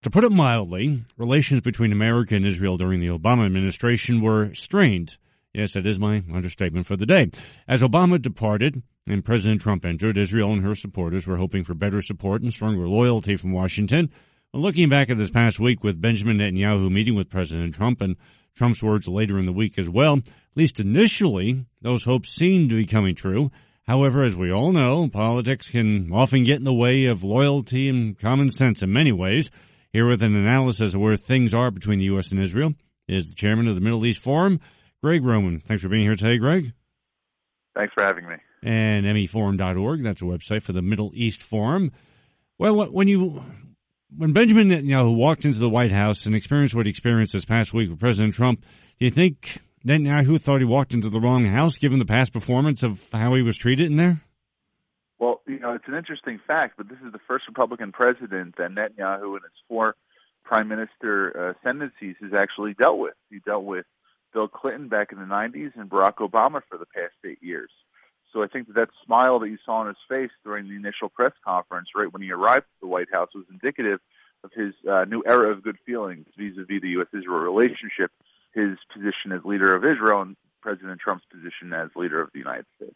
To put it mildly, relations between America and Israel during the Obama administration were strained. Yes, that is my understatement for the day. As Obama departed and President Trump entered, Israel and her supporters were hoping for better support and stronger loyalty from Washington. Well, looking back at this past week with Benjamin Netanyahu meeting with President Trump and Trump's words later in the week as well, at least initially, those hopes seemed to be coming true. However, as we all know, politics can often get in the way of loyalty and common sense in many ways. Here with an analysis of where things are between the U.S. and Israel is the chairman of the Middle East Forum, Greg Roman. Thanks for being here today, Greg. Thanks for having me. And meforum.org, that's a website for the Middle East Forum. Well, when Benjamin Netanyahu walked into the White House and experienced what he experienced this past week with President Trump, do you think Netanyahu thought he walked into the wrong house, given the past performance of how he was treated in there? Well, it's an interesting fact, but this is the first Republican president that Netanyahu and his four prime minister ascendancies has actually dealt with. He dealt with Bill Clinton back in the 90s and Barack Obama for the past 8 years. So I think that smile that you saw on his face during the initial press conference, right when he arrived at the White House, was indicative of his new era of good feelings vis-a-vis the U.S.-Israel relationship, his position as leader of Israel, and President Trump's position as leader of the United States.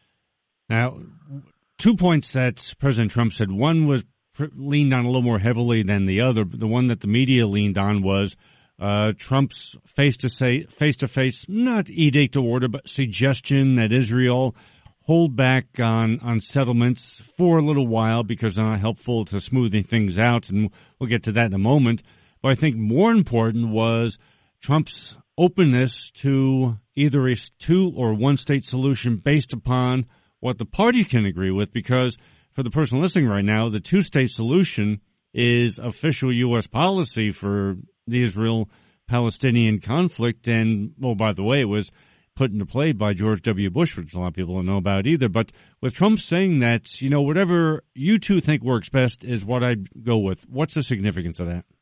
Now, 2 points that President Trump said. One was leaned on a little more heavily than the other. The one that the media leaned on was Trump's face-to-face, not edict or order, but suggestion that Israel hold back on settlements for a little while because they're not helpful to smoothing things out, and we'll get to that in a moment. But I think more important was Trump's openness to either a two- or one-state solution based upon what the party can agree with, because for the person listening right now, the two-state solution is official U.S. policy for the Israel-Palestinian conflict. And, well, by the way, it was put into play by George W. Bush, which a lot of people don't know about either. But with Trump saying that, whatever you two think works best is what I'd go with. What's the significance of that?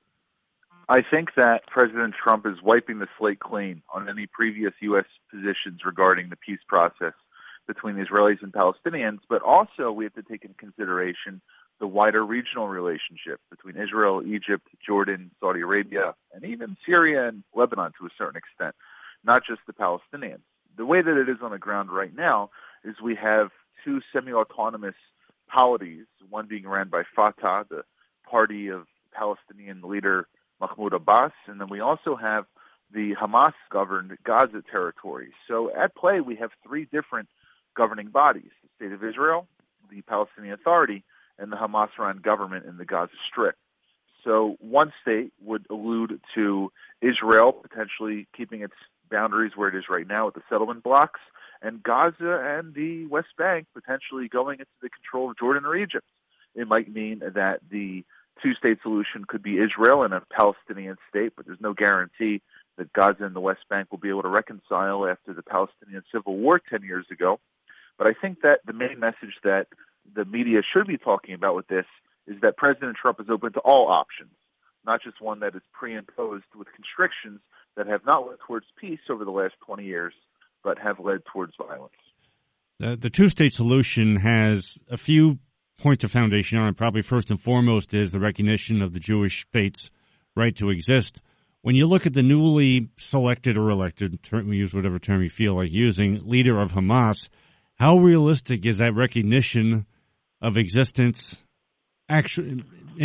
I think that President Trump is wiping the slate clean on any previous U.S. positions regarding the peace process between the Israelis and Palestinians, but also we have to take into consideration the wider regional relationship between Israel, Egypt, Jordan, Saudi Arabia, and even Syria and Lebanon to a certain extent, not just the Palestinians. The way that it is on the ground right now is we have two semi-autonomous polities, one being ran by Fatah, the party of Palestinian leader Mahmoud Abbas, and then we also have the Hamas-governed Gaza territory. So at play, we have three different governing bodies: the State of Israel, the Palestinian Authority, and the Hamas-run government in the Gaza Strip. So one state would allude to Israel potentially keeping its boundaries where it is right now with the settlement blocks, and Gaza and the West Bank potentially going into the control of Jordan or Egypt. It might mean that the two-state solution could be Israel and a Palestinian state, but there's no guarantee that Gaza and the West Bank will be able to reconcile after the Palestinian Civil War 10 years ago. But I think that the main message that the media should be talking about with this is that President Trump is open to all options, not just one that is pre-imposed with constrictions that have not led towards peace over the last 20 years, but have led towards violence. The two-state solution has a few points of foundation on it. Probably first and foremost is the recognition of the Jewish state's right to exist. When you look at the newly selected or elected, use whatever term you feel like using, leader of Hamas, how realistic is that recognition of existence actually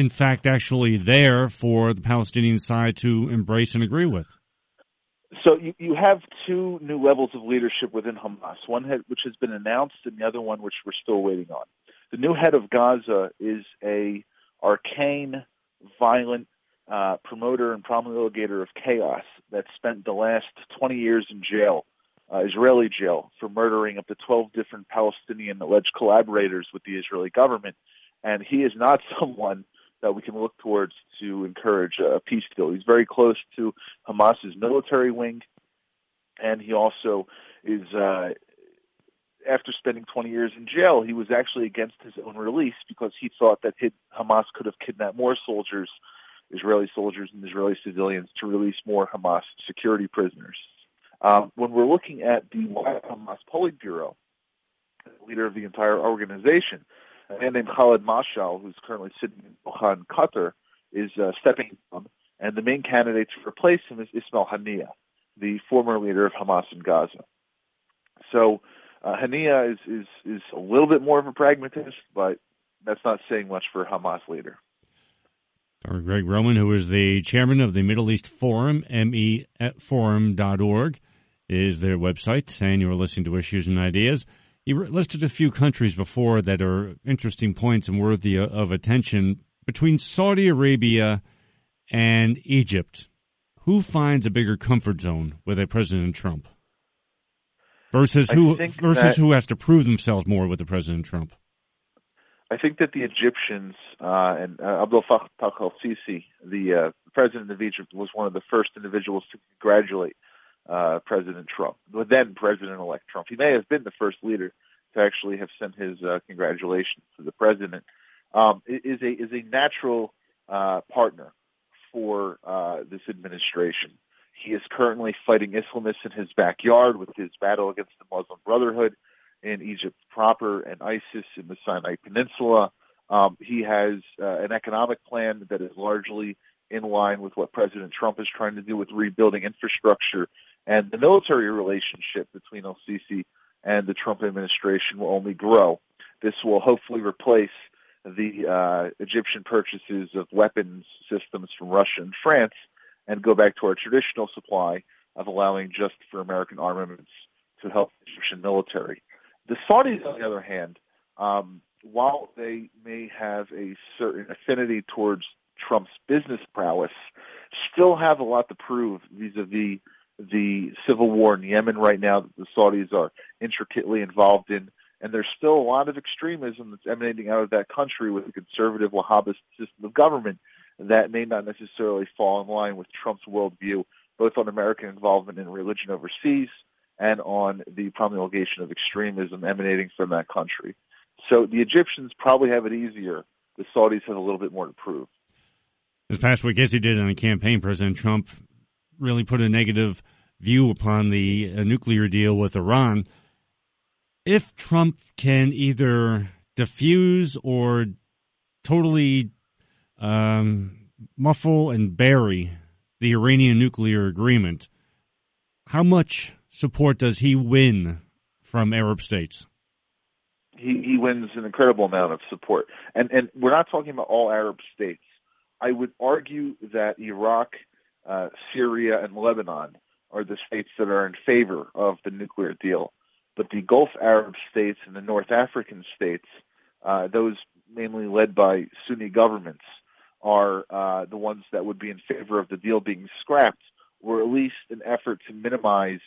there for the Palestinian side to embrace and agree with? So you have two new levels of leadership within Hamas, one which has been announced and the other one which we're still waiting on. The new head of Gaza is a arcane, violent promoter and promulgator of chaos that spent the last 20 years in jail, Israeli jail, for murdering up to 12 different Palestinian alleged collaborators with the Israeli government. And he is not someone that we can look towards to encourage a peace deal. He's very close to Hamas's military wing, and he also is, after spending 20 years in jail, he was actually against his own release because he thought that Hamas could have kidnapped more soldiers, Israeli soldiers and Israeli civilians, to release more Hamas security prisoners. When we're looking at the Hamas Politburo, the leader of the entire organization, a man named Khaled Mashal, who's currently sitting in Doha, Qatar, is stepping down, and the main candidate to replace him is Ismail Haniyeh, the former leader of Hamas in Gaza. So Haniyeh is a little bit more of a pragmatist, but that's not saying much for a Hamas leader. Dr. Greg Roman, who is the chairman of the Middle East Forum, meforum.org, is their website, and you are listening to Issues and Ideas. You listed a few countries before that are interesting points and worthy of attention. Between Saudi Arabia and Egypt, who finds a bigger comfort zone with a President Trump versus who has to prove themselves more with the President Trump? I think that the Egyptians and Abdel Fattah al-Sisi, the president of Egypt, was one of the first individuals to congratulate President Trump, then President-elect Trump. He may have been the first leader to actually have sent his congratulations to the president. Is a natural partner for this administration. He is currently fighting Islamists in his backyard with his battle against the Muslim Brotherhood in Egypt proper and ISIS in the Sinai Peninsula. He has an economic plan that is largely in line with what President Trump is trying to do with rebuilding infrastructure, and the military relationship between al-Sisi and the Trump administration will only grow. This will hopefully replace the Egyptian purchases of weapons systems from Russia and France and go back to our traditional supply of allowing just for American armaments to help the Egyptian military. The Saudis, on the other hand, while they may have a certain affinity towards Trump's business prowess, still have a lot to prove vis-a-vis the civil war in Yemen right now that the Saudis are intricately involved in. And there's still a lot of extremism that's emanating out of that country with a conservative Wahhabist system of government that may not necessarily fall in line with Trump's worldview, both on American involvement in religion overseas and on the promulgation of extremism emanating from that country. So the Egyptians probably have it easier. The Saudis have a little bit more to prove. This past week, as he did on the campaign, President Trump really put a negative view upon the nuclear deal with Iran. If Trump can either diffuse or totally muffle and bury the Iranian nuclear agreement, how much support does he win from Arab states? He wins an incredible amount of support. And we're not talking about all Arab states. I would argue that Iraq, Syria, and Lebanon are the states that are in favor of the nuclear deal. But the Gulf Arab states and the North African states, those mainly led by Sunni governments, are the ones that would be in favor of the deal being scrapped, or at least an effort to minimize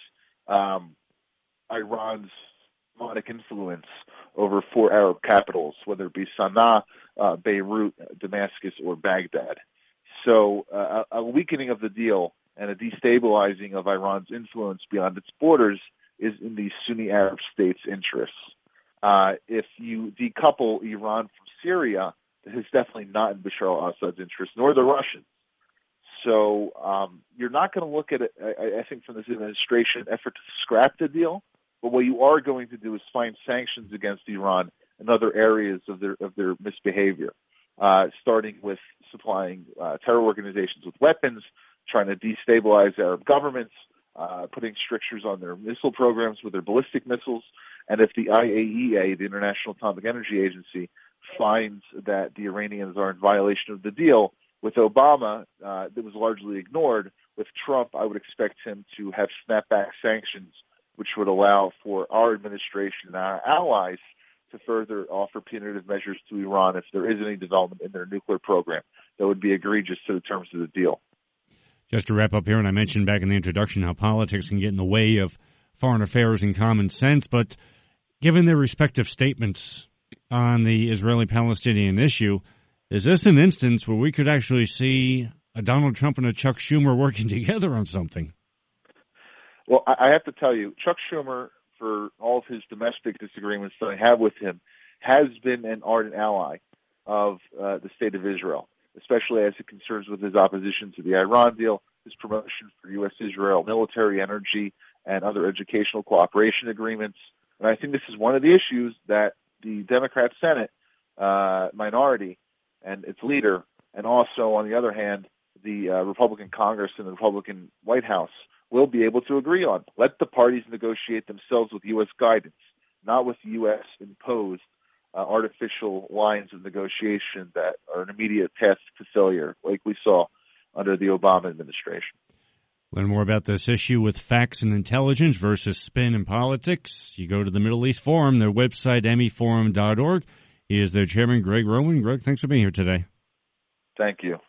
Iran's demonic influence over 4 Arab capitals, whether it be Sana'a, Beirut, Damascus, or Baghdad. So a weakening of the deal and a destabilizing of Iran's influence beyond its borders is in the Sunni Arab states' interests. If you decouple Iran from Syria, it is definitely not in Bashar al-Assad's interest, nor the Russians. So you're not going to look at it, I think, from this administration effort to scrap the deal, but what you are going to do is find sanctions against Iran in other areas of their misbehavior, starting with supplying terror organizations with weapons, trying to destabilize Arab governments, putting strictures on their missile programs with their ballistic missiles. And if the IAEA, the International Atomic Energy Agency, finds that the Iranians are in violation of the deal, with Obama, that was largely ignored. With Trump, I would expect him to have snapback sanctions, which would allow for our administration and our allies to further offer punitive measures to Iran if there is any development in their nuclear program that would be egregious to the terms of the deal. Just to wrap up here, and I mentioned back in the introduction how politics can get in the way of foreign affairs and common sense, but given their respective statements on the Israeli-Palestinian issue, is this an instance where we could actually see a Donald Trump and a Chuck Schumer working together on something? Well, I have to tell you, Chuck Schumer, for all of his domestic disagreements that I have with him, has been an ardent ally of the State of Israel, especially as it concerns with his opposition to the Iran deal, his promotion for U.S.-Israel military, energy, and other educational cooperation agreements. And I think this is one of the issues that the Democrat Senate minority and its leader And also, on the other hand, the Republican Congress and the Republican White House will be able to agree on. Let the parties negotiate themselves with U.S. guidance, not with U.S. imposed artificial lines of negotiation that are an immediate path to failure, like we saw under the Obama administration. Learn more about this issue with facts and intelligence versus spin and politics. You go to the Middle East Forum, their website, MEForum.org. He is their chairman, Greg Rowan. Greg, thanks for being here today. Thank you.